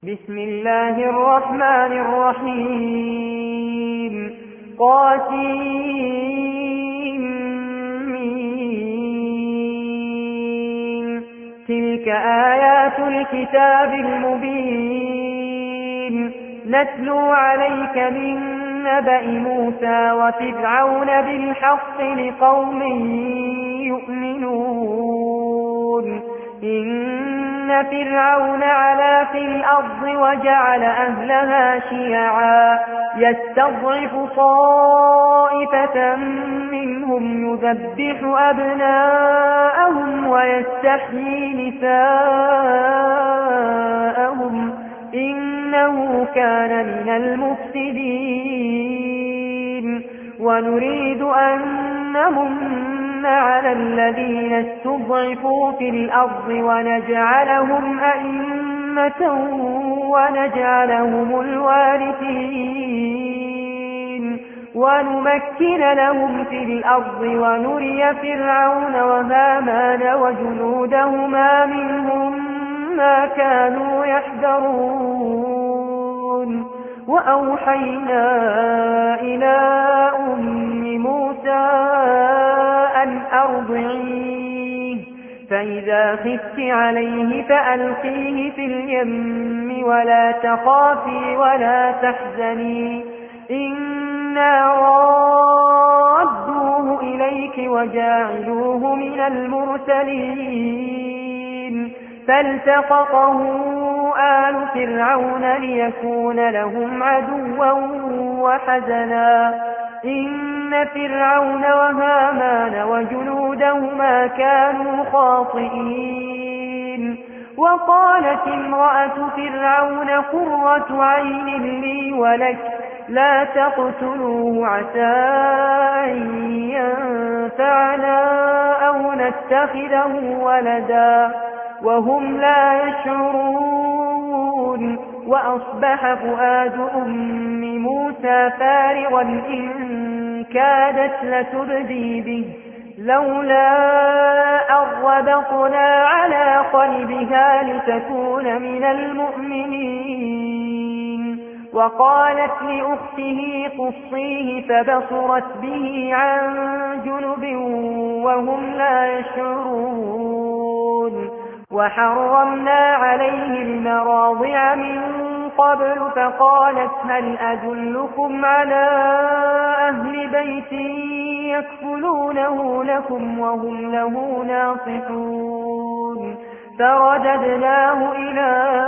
بسم الله الرحمن الرحيم قاسمين تلك آيات الكتاب المبين نتلو عليك من نبأ موسى وفرعون بالحق لقوم يؤمنون إن فرعون علا في الأرض وجعل أهلها شيعا يستضعف طائفة منهم يذبح أبناءهم ويستحيي نساءهم إنه كان من المفسدين ونريد أن نمن على الذين استضعفوا في الأرض ونجعلهم أئمة ونجعلهم الوارثين ونمكن لهم في الأرض ونري فرعون وهامان وجنودهما منهم ما كانوا يحذرون وأوحينا إلى أم موسى أن أرضعيه فإذا خفت عليه فألقيه في اليم ولا تخافي ولا تحزني إنا رادوه إليك وجاعلوه من المرسلين فالتقطه آل فرعون ليكون لهم عدوا وحزنا إن فرعون وهامان وجنودهما كانوا خاطئين وقالت امرأة فرعون قرة عين لي ولك لا تقتلوه عسى أن ينفعنا أو نتخذه ولدا وهم لا يشعرون وأصبح فؤاد أم موسى فارغا إن كادت لتبدي به لولا أربطنا على قلبها لتكون من المؤمنين وقالت لأخته قصيه فبصرت به عن جنب وهم لا يشعرون وحرمنا عليه المراضع من قبل فقالت هل أدلكم على أهل بيت يكفلونه لكم وهم له ناصحون فرددناه إلى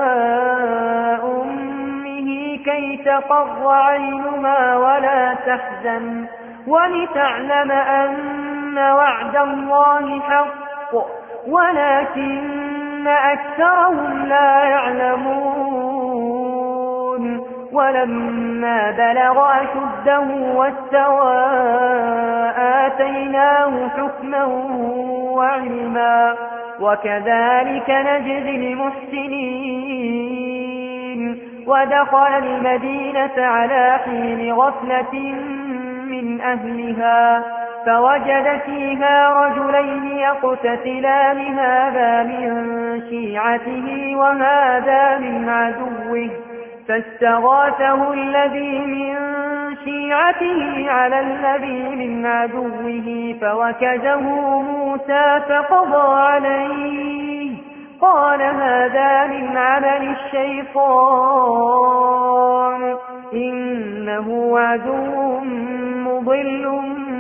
أمه كي تقر عينها ولا تحزن ولتعلم أن وعد الله حق ولكن أكثرهم لا يعلمون ولما بلغ أشده واستوى آتيناه حكما وعلما وكذلك نجزي المحسنين ودخل المدينة على حين غفلة من أهلها فوجد فيها رجلين يقتتلان هذا من شيعته وهذا من عدوه فاستغاثه الذي من شيعته على الذي من عدوه فوكزه موسى فقضى عليه قال هذا من عمل الشيطان إنه عدو مضل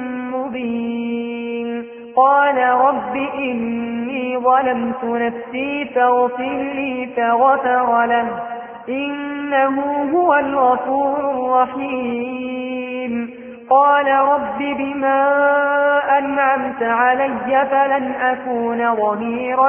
مبين قال رب إني ظلمت نفسي فاغفر لي فغفر له إنه هو الغفور الرحيم قال رب بما أنعمت علي فلن أكون ظهيرا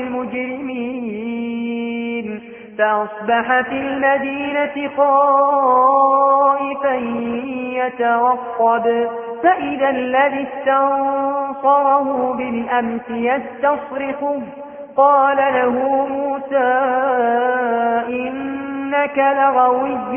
للمجرمين فأصبح في المدينة خائفا يترقب فإذا الذي استنصره بالأمس يستصرخه قال له موسى إنك لغوي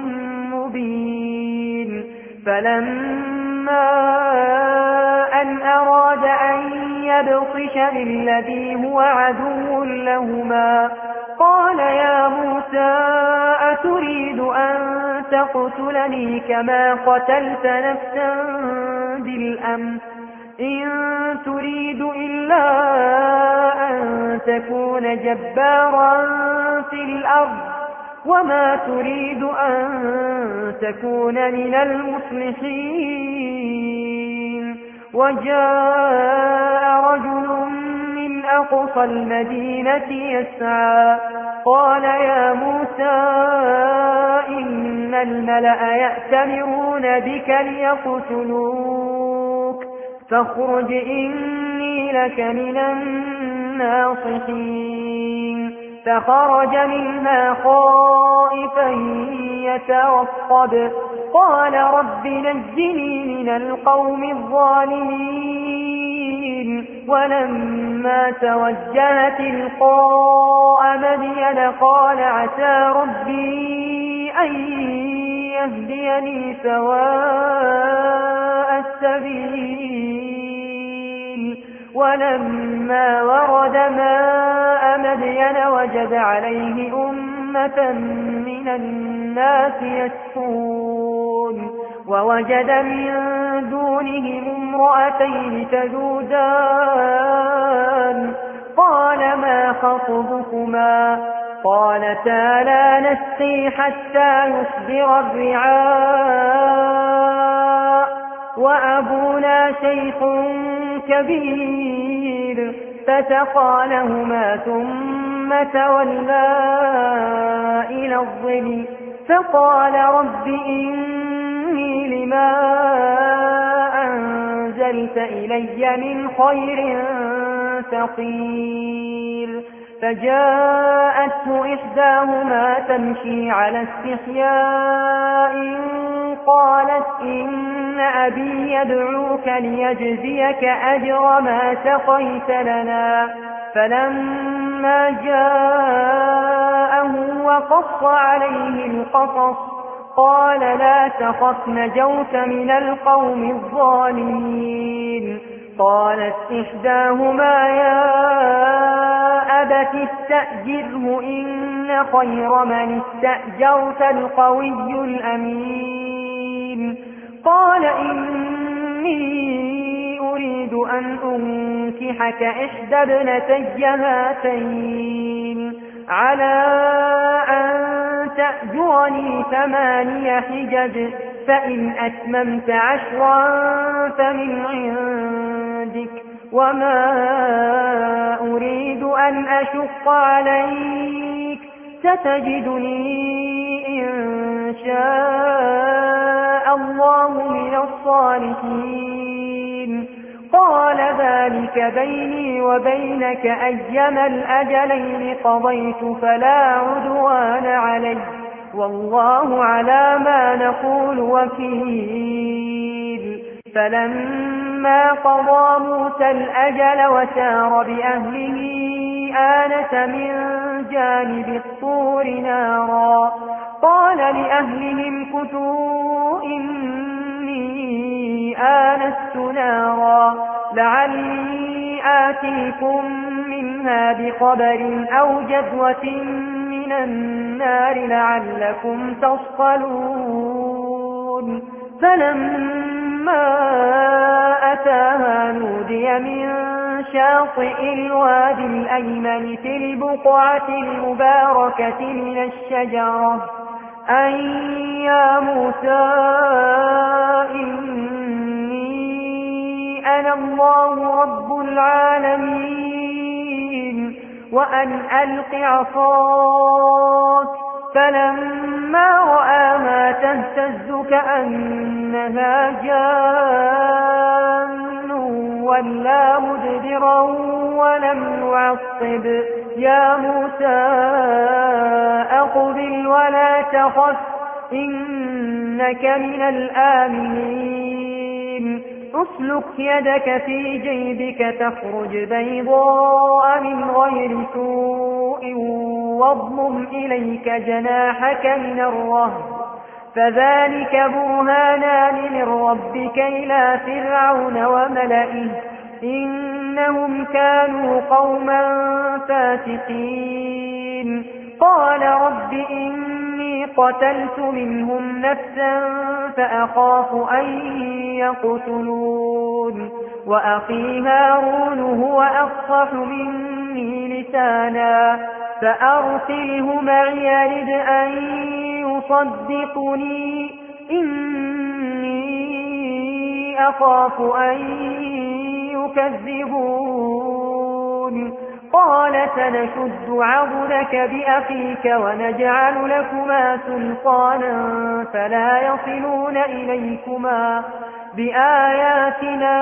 مبين فلما أن أراد أن يبطش بالذي هو عدو لهما قال يا موسى أتريد أن تقتلني كما قتلت نفسا بالأمس إن تريد إلا أن تكون جبارا في الأرض وما تريد أن تكون من المصلحين وجاء رجل من أقصى المدينة يسعى قال يا موسى إن الملأ يأتمرون بك ليقتلوك فاخرج إني لك من الناصحين فخرج منها خائفا يترقب قال رب نجني من القوم الظالمين ولما توجه تلقاء مدين قال عسى ربي أن يهديني سواء السبيل ولما ورد ماء مدين وجد عليه أمة من الناس يسقون ووجد من دونهم امرأتين تذودان قال ما خطبكما قالتا لا نسقي حتى يصدر الرعاء وأبونا شيخ كبير فسقى لهما ثم تولى إلى الظل فقال رب إني لما أنزلت إلي من خير فقير فجاءته إحداهما تمشي على استحياء قالت إن أبي يدعوك ليجزيك أجر ما سقيت لنا فلما جاءه وقص عليه القصص قال لا تخف نجوت من القوم الظالمين قالت إحداهما يا أبت استأجره إن خير من استأجرت القوي الأمين قال إني أريد أن أنكحك إحدى ابنتي هاتين على أن تأجرني 8 حجج فإن أتممت 10 فمن عندك وما أريد أن أشق عليك ستجدني إن شاء الله من الصالحين قال ذلك بيني وبينك أيما الأجلين قضيت فلا عدوان علي والله على ما نقول وكيل فلما قضى موسى الأجل وسار بأهله آنس من جانب الطور نارا قال لأهلهم كثوا إني آنست نارا لعلي آتيكم منها بخبر أو جذوة من النار لعلكم تصطلون فلما أتاها نودي من شاطئ الوادي الأيمن في البقعة المباركة من الشجرة أن يا موسى إني أنا الله رب العالمين وأن ألق عصاك فلما رآها تهتز كأنها جان ولا مدبرا ولم يعقب يا موسى أقبل ولا تخف إنك من الآمنين أسلك يدك في جيبك تخرج بيضاء من غير سوء واضمم إليك جناحك من الرهب فذلك برهانان من ربك إلى فرعون وملئه إنهم كانوا قوما فاسقين قال رب إني قتلت منهم نفسا فأخاف أن يقتلون وأخي هارون هو أفصح مني لسانا فأرسله معي يرد أن يصدقني إني أخاف أن يكذبون قال سنشد عضدك بأخيك ونجعل لكما سلطانا فلا يصلون إليكما بآياتنا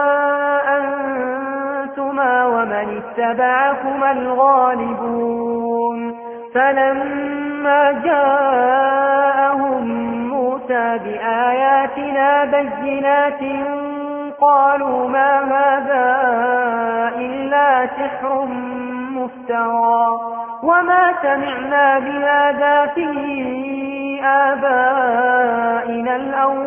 أنتما ومن اتبعكما الغالبون فلما جاءهم موسى بآياتنا بينات قالوا ما هذا إلا سحر مفترى وما سمعنا بهذا في آبائنا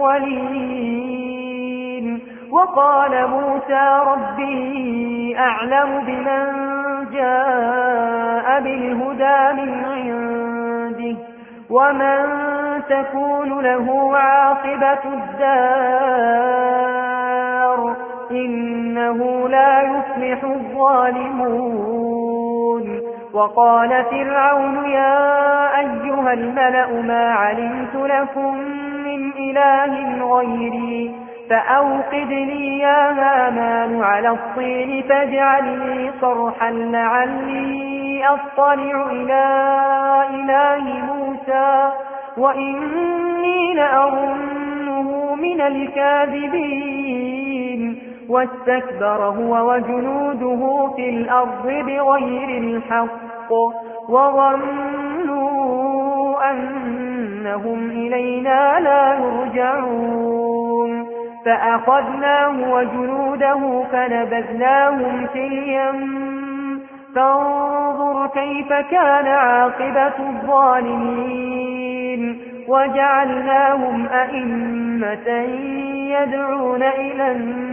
الأولين وقال موسى ربي أعلم بمن جاء بالهدى من عنده ومن تكون له عاقبة الدار إنه لا يفلح الظالمون وقال فرعون يا أيها الملأ ما علمت لكم من إله غيري فأوقد لي يا هامان على الطين فاجعل لي صرحا لعلي أطلع إلى إله موسى وإني لأظنه من الكاذبين واستكبر هو وجنوده في الأرض بغير الحق وظنوا أنهم إلينا لا يرجعون فأخذناه وجنوده فنبذناهم في اليم فانظر كيف كان عاقبة الظالمين وجعلناهم أئمة يدعون إلى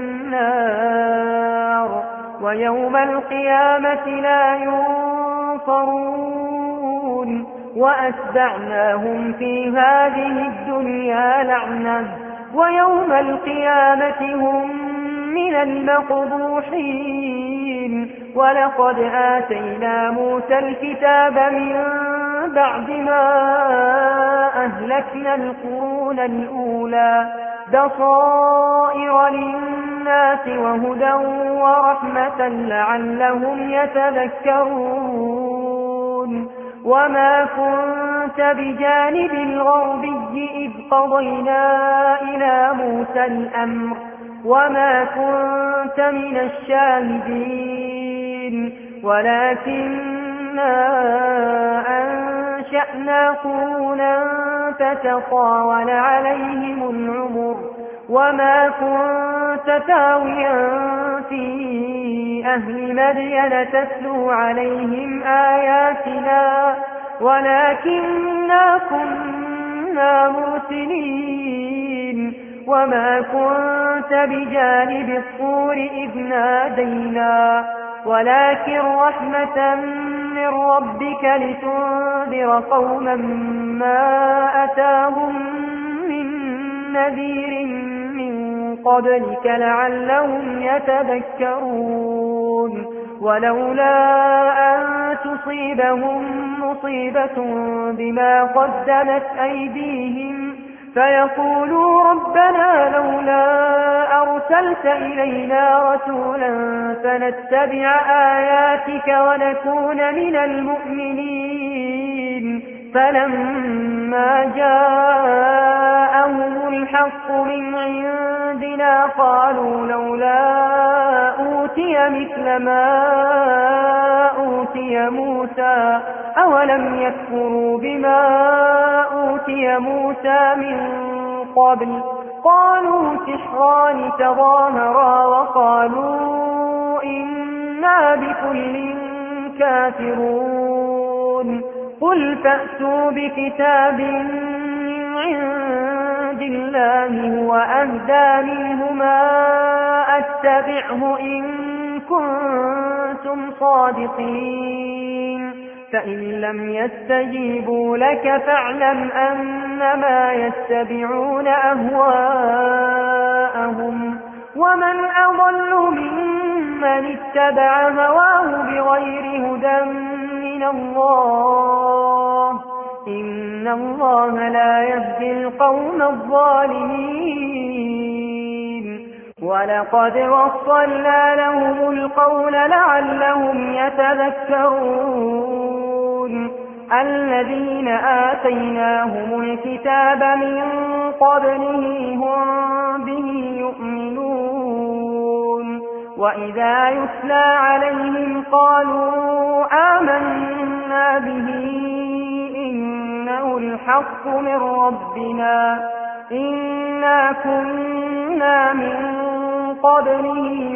النار ويوم القيامة لا ينصرون وأتبعناهم في هذه الدنيا لعنة ويوم القيامة هم من المقبوحين ولقد آتينا موسى الكتاب من بعد ما أهلكنا القرون الأولى بصائر للناس وهدى ورحمة لعلهم يتذكرون وما كنت بجانب الغربي إذ قضينا إلى موسى الأمر وما كنت من الشاهدين ولكننا أنشأنا قرونا فتطاول عليهم العمر وما كنت ثاويا في أهل مدين تتلو عليهم آياتنا ولكننا كنا مرسلين وما كنت بجانب الطور إذ نادينا ولكن رحمة من ربك لتنذر قوما ما أتاهم من نذير من قبلك لعلهم يتذكرون ولولا أن تصيبهم مصيبة بما قدمت أيديهم فيقولوا ربنا لولا أرسلت إلينا رسولا فنتبع آياتك ونكون من المؤمنين فلما جاءهم الحق من عندنا قالوا لولا أوتي مثل ما أوتي موسى أولم يكفروا بما أوتي موسى من قبل قالوا سحران تظاهرا وقالوا إنا بكل كافرون قل فأتوا بكتاب من عند الله هو أهدى منهما أتبعه إن كنتم صادقين فإن لم يستجيبوا لك فاعلم أنما يتبعون أهواءهم ومن أضل ممن اتبع هواه بغير هدى من الله إن الله لا يهدي القوم الظالمين ولقد وصلنا لهم القول لعلهم يتذكرون الذين آتيناهم الكتاب من قبله هم به يؤمنون وإذا يتلى عليهم قالوا آمنا به إنه الحق من ربنا إنا كنا من قبله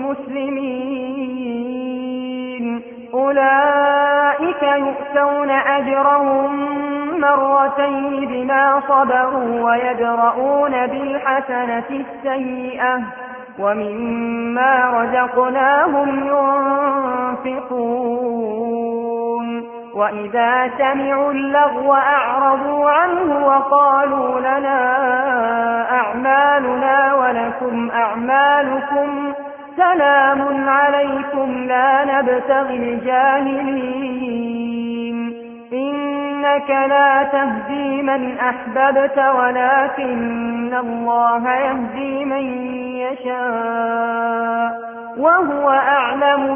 مسلمين أولئك يؤتون أجرهم مرتين بما صبروا ويدرؤون بالحسنة السيئة ومما رزقناهم ينفقون وإذا سمعوا اللغو أعرضوا عنه وقالوا لنا أعمالنا ولكم أعمالكم سلام عليكم لا نبتغي الجاهلين إنك لا تهدي من أحببت ولكن الله يهدي من يشاء وهو أعلم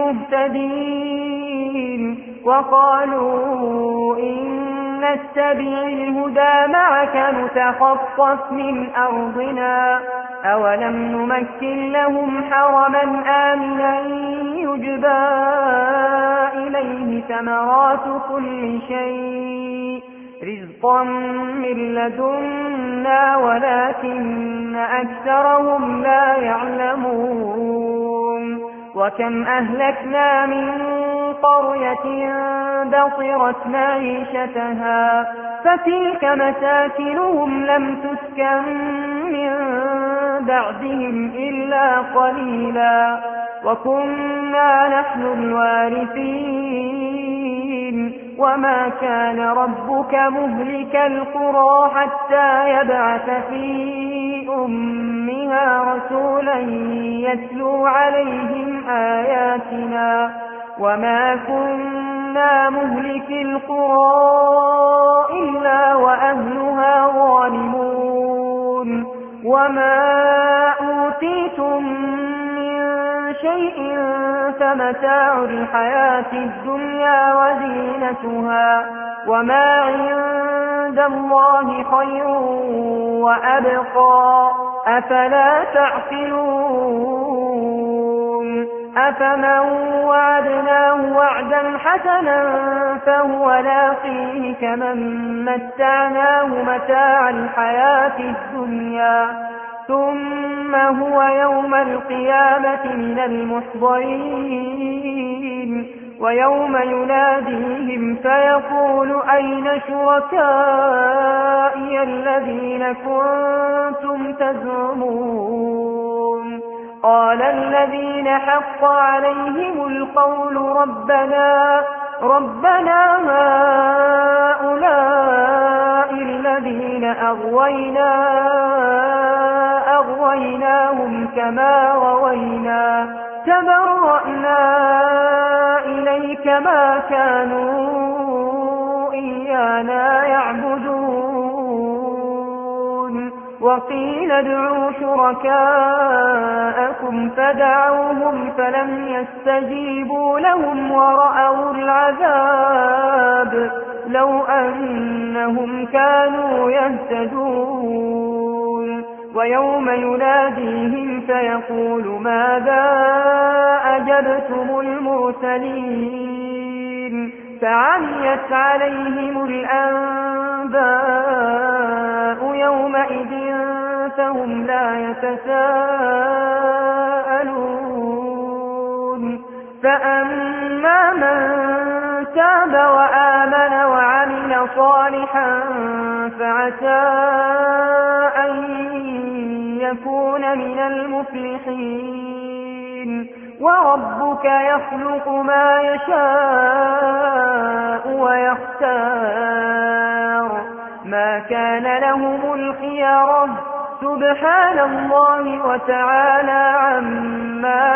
بالمهتدين وقالوا إن نتبع الهدى معك نتخطف من أرضنا أولم نمكن لهم حرما آمنا يجبى إليه ثمرات كل شيء رزقا من لدنا ولكن أكثرهم لا يعلمون وكم أهلكنا من قرية بطرت معيشتها فتلك مساكنهم لم تسكن من بعدهم إلا قليلا وكنا نحن الوارثين وما كان ربك مهلك القرى حتى يبعث في أمها رسولا يتلو عليهم آياتنا وما كنا مهلك القرى إلا وأهلها ظالمون وما أوتيتم من شيء فمتاع الحياة الدنيا وزينتها وما عند الله خير وأبقى أفلا تعقلون أفمن وعدناه وعدا حسنا فهو لاقيه كمن متعناه متاع الحياة الدنيا ثم هو يوم القيامة من المحضرين ويوم يناديهم فيقول أين شركائي الذين كنتم تزعمون قال الذين حق عليهم القول ربنا هؤلاء الذين أغويناهم كما غوينا تبرأنا إليك ما كانوا إيانا يعبدون وقيل ادعوا شركاءكم فدعوهم فلم يستجيبوا لهم ورأوا العذاب لو أنهم كانوا يهتدون ويوم يناديهم فيقول ماذا أجبتم المرسلين فعميت عليهم الأنباء يومئذ فهم لا يتساءلون فأما من تاب وآمن وعمل صالحا فعسى أن يكون من المفلحين وربك يخلق ما يشاء ويختار ما كان لهم الخيرة سبحان الله وتعالى عما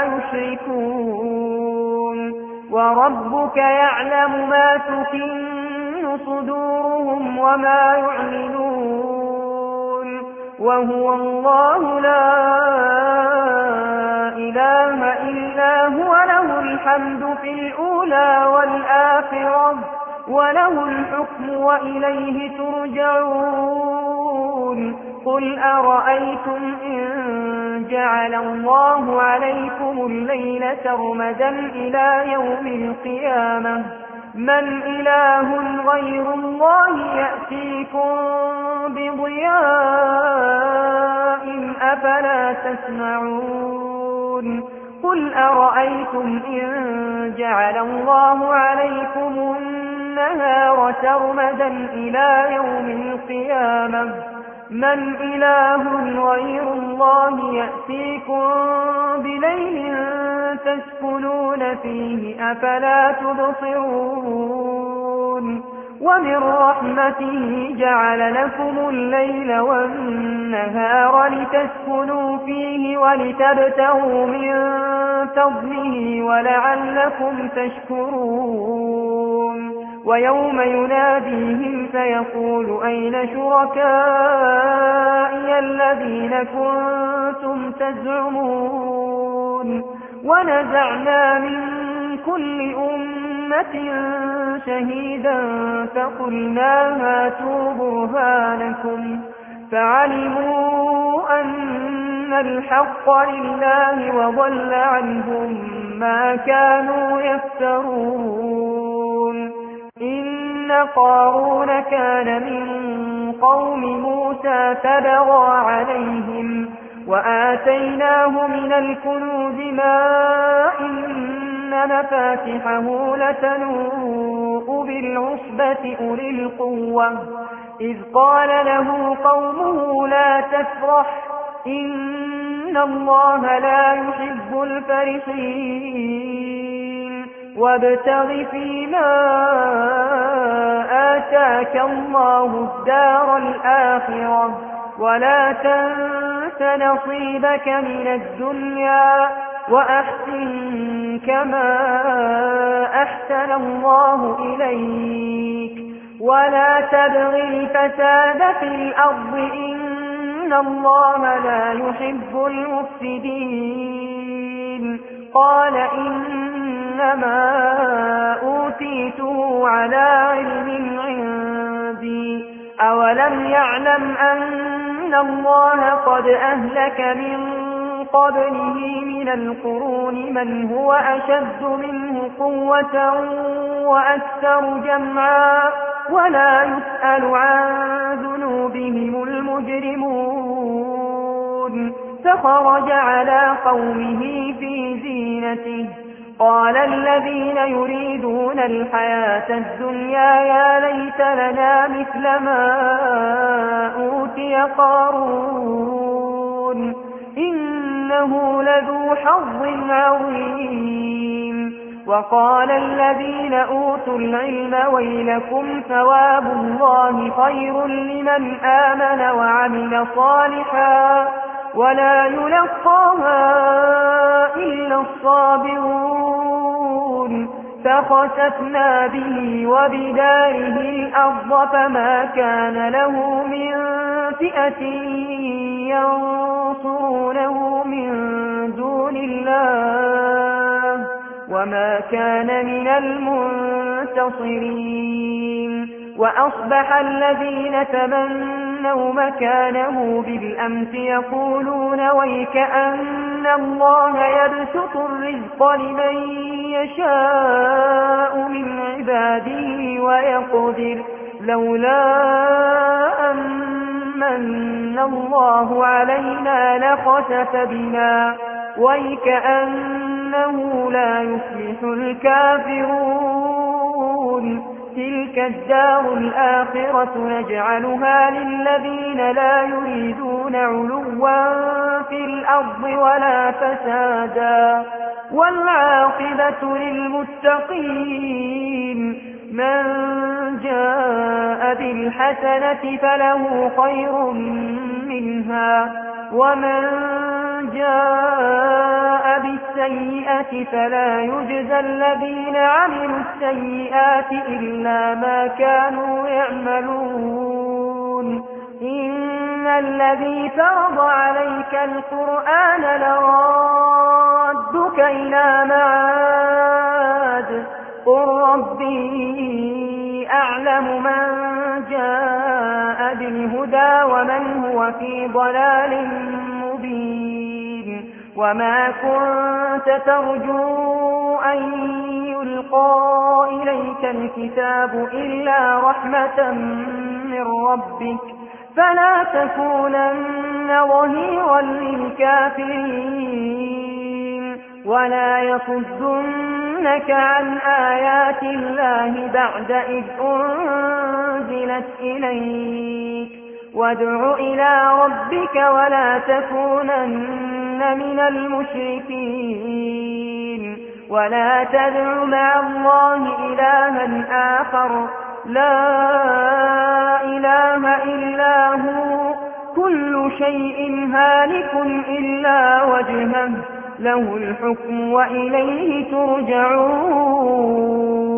يشركون وربك يعلم ما تكن صدورهم وما يعلنون وهو الله لا إله إلا هو له الحمد في الأولى والآخرة وله الحكم وإليه ترجعون قل أرأيتم إن جعل الله عليكم الليل سرمدا إلى يوم القيامة من إله غير الله يأتيكم بضياء أفلا تسمعون قل أرأيتم إن جعل الله عليكم النهار سرمدا إلى يوم القيامة من إله غير الله يأتيكم بليل تسكنون فيه أفلا تبصرون ومن رحمته جعل لكم الليل والنهار لتسكنوا فيه ولتبتغوا من فضله ولعلكم تشكرون ويوم يناديهم فيقول أين شركائي الذين كنتم تزعمون ونزعنا من كل أمة شهيدا فقلنا هاتوا برهانكم فعلموا أن الحق لله وضل عنهم ما كانوا يفترون إن قارون كان من قوم موسى فبغى عليهم وآتيناه من الكنوز ما إن مفاتحه لتنوء بالعصبة أولي القوة إذ قال له قومه لا تفرح إن الله لا يحب الفرحين وابتغ فيما آتاك الله الدار الآخرة ولا تنس نصيبك من الدنيا وأحسن كما أحسن الله إليك ولا تبغ الفساد في الأرض إن الله لا يحب المفسدين قال إنما أوتيته على علم عندي أولم يعلم أن الله قد أهلك من قبله من القرون من هو أشد منه قوة وأكثر جمعا ولا يسأل عن ذنوبهم المجرمون فخرج على قومه في زينته قال الذين يريدون الحياة الدنيا يا ليت لنا مثل ما أوتي قارون إنه لذو حظ عظيم وقال الذين أوتوا العلم ويلكم ثواب الله خير لمن آمن وعمل صالحا ولا يلقاها إلا الصابرون فخسفنا به وبداره الأرض فما كان له من فئة ينصرونه من دون الله وما كان من المنتصرين وأصبح الذين تمنوا مكانه بالأمس يقولون ويكأن الله يبسط الرزق لمن يشاء من عباده ويقدر لولا أمن الله علينا لخسف بنا ويكأنه لا يفلح الكافرون تلك الدار الآخرة نجعلها للذين لا يريدون علوا في الأرض ولا فسادا والعاقبة للمتقين من جاء بالحسنة فله خير منها ومن جاء بالسيئة فلا يجزى الذين عملوا السيئات إلا ما كانوا يعملون إن الذي فرض عليك القرآن لرادك إلى معاد قل ربي أعلم من جاء بالهدى ومن هو في ضلال مبين وما كنت ترجو أن يلقى إليك الكتاب إلا رحمة من ربك فلا تكونن ظهيرا للكافرين ولا يصدنك عن آيات الله بعد إذ أنزلت إليك وادع إلى ربك ولا تكونن من المشركين ولا تدع مع الله إلها آخر لا إله إلا هو كل شيء هالك إلا وجهه له الحكم وإليه ترجعون